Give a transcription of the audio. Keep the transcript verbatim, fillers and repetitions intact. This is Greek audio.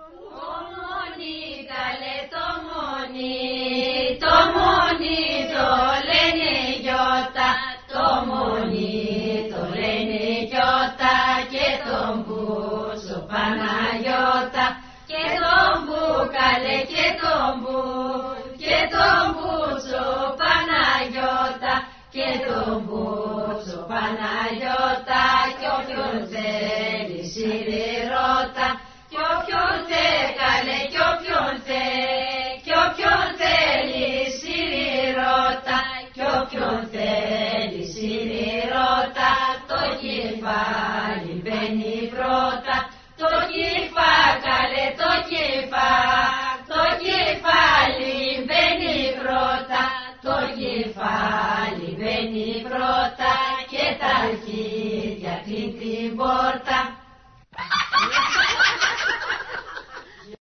Το μόνι καλέ το μόνι, το μόνι το λένε γιώτα, το μόνι το λένε γιώτα και τον μπούσο Παναγιώτα, και τον μπου καλέ και τον μπου, και τον μπούσο Παναγιώτα, και τον μπούσο Παναγιώτα, κι όποιον θέλει σιδηρώτα, κι όποιον θέλει καλέ, κι όποιον θέλει, κι όποιον θέλει σιδηρώτα, κι όποιον θέλει σιδηρώτα, το κεφάλι